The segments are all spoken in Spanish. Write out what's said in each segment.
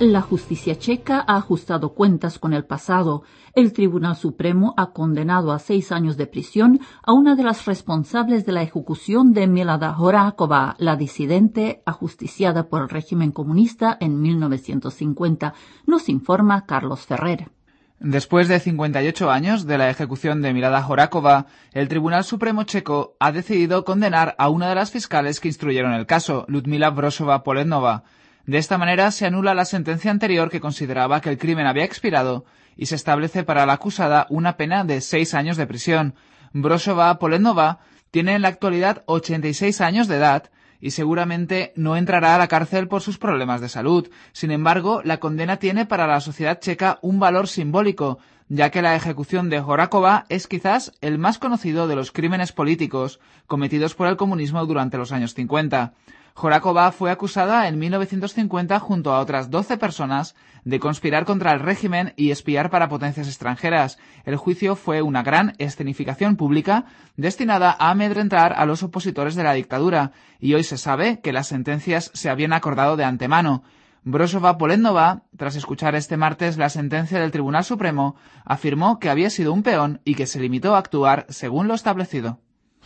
La justicia checa ha ajustado cuentas con el pasado. El Tribunal Supremo ha condenado a 6 años de prisión a una de las responsables de la ejecución de Milada Horáková, la disidente ajusticiada por el régimen comunista en 1950. Nos informa Carlos Ferrer. Después de 58 años de la ejecución de Milada Horáková, el Tribunal Supremo checo ha decidido condenar a una de las fiscales que instruyeron el caso, Ludmila Brozowa-Polednova. De esta manera se anula la sentencia anterior que consideraba que el crimen había expirado y se establece para la acusada una pena de 6 años de prisión. Brozowa-Polednova tiene en la actualidad 86 años de edad y seguramente no entrará a la cárcel por sus problemas de salud. Sin embargo, la condena tiene para la sociedad checa un valor simbólico, ya que la ejecución de Horáková es quizás el más conocido de los crímenes políticos cometidos por el comunismo durante los años 50. Horáková fue acusada en 1950 junto a otras 12 personas de conspirar contra el régimen y espiar para potencias extranjeras. El juicio fue una gran escenificación pública destinada a amedrentar a los opositores de la dictadura, y hoy se sabe que las sentencias se habían acordado de antemano. Brozowa-Polednova, tras escuchar este martes la sentencia del Tribunal Supremo, afirmó que había sido un peón y que se limitó a actuar según lo establecido.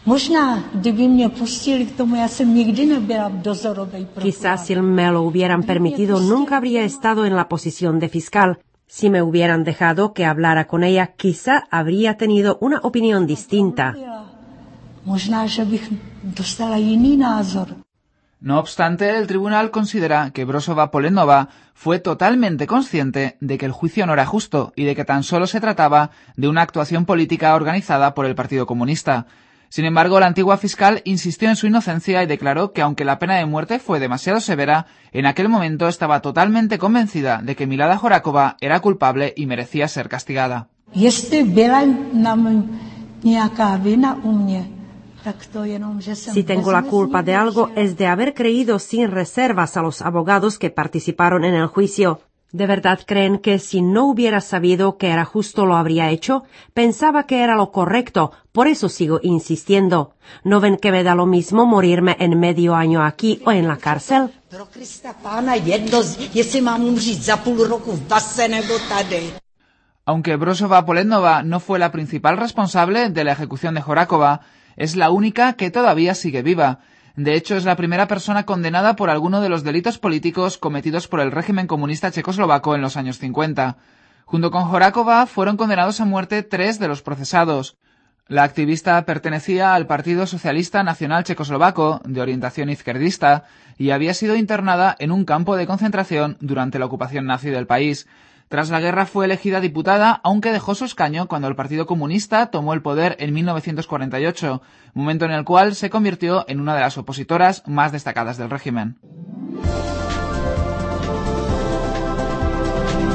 Quizás si me lo hubieran permitido nunca habría estado en la posición de fiscal. Si me hubieran dejado que hablara con ella, quizá habría tenido una opinión distinta. No obstante, el tribunal considera que Brozowa-Polednova fue totalmente consciente de que el juicio no era justo y de que tan solo se trataba de una actuación política organizada por el Partido Comunista. Sin embargo, la antigua fiscal insistió en su inocencia y declaró que aunque la pena de muerte fue demasiado severa, en aquel momento estaba totalmente convencida de que Milada Horáková era culpable y merecía ser castigada. Si tengo la culpa de algo es de haber creído sin reservas a los abogados que participaron en el juicio. ¿De verdad creen que si no hubiera sabido que era justo lo habría hecho? Pensaba que era lo correcto, por eso sigo insistiendo. ¿No ven que me da lo mismo morirme en medio año aquí o en la cárcel? Aunque Brozowa-Polednova no fue la principal responsable de la ejecución de Horáková, es la única que todavía sigue viva. De hecho, es la primera persona condenada por alguno de los delitos políticos cometidos por el régimen comunista checoslovaco en los años 50. Junto con Horáková fueron condenados a muerte 3 de los procesados. La activista pertenecía al Partido Socialista Nacional Checoslovaco, de orientación izquierdista, y había sido internada en un campo de concentración durante la ocupación nazi del país. Tras la guerra fue elegida diputada, aunque dejó su escaño cuando el Partido Comunista tomó el poder en 1948, momento en el cual se convirtió en una de las opositoras más destacadas del régimen.